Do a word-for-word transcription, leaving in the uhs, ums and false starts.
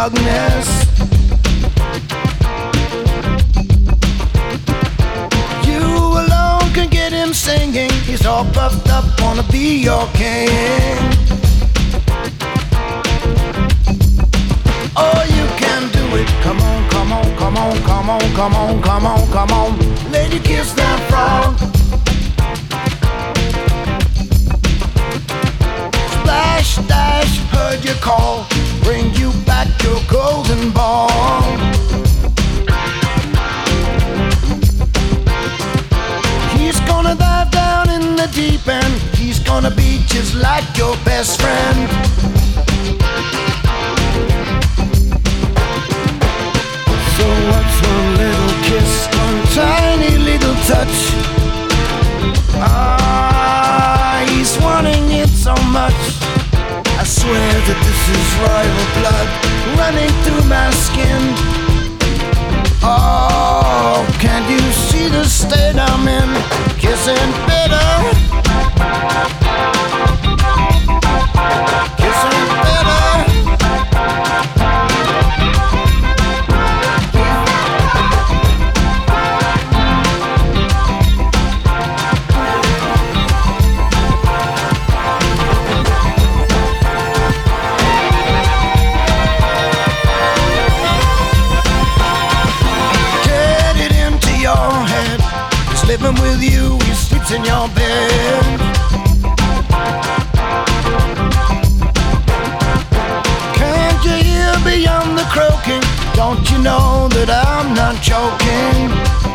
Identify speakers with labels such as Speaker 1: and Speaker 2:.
Speaker 1: darkness. You alone can get him singing. He's all puffed up, wanna be your king. Oh, you can do it. Come on, come on, come on, come on, come on, come on, come on. Lady, kiss that frog. Splash, dash, heard your call. Bring you back your golden ball. He's gonna dive down in the deep end. He's gonna be just like your best friend. So what's one little kiss, one tiny little touch? Ah, he's wanting it so much. I swear that this is royal blood running through my skin. Oh, can't you see the state I'm in? Kissing bitter, kissing bitter. Living with you, he sleeps in your bed. Can't you hear beyond the croaking? Don't you know that I'm not joking?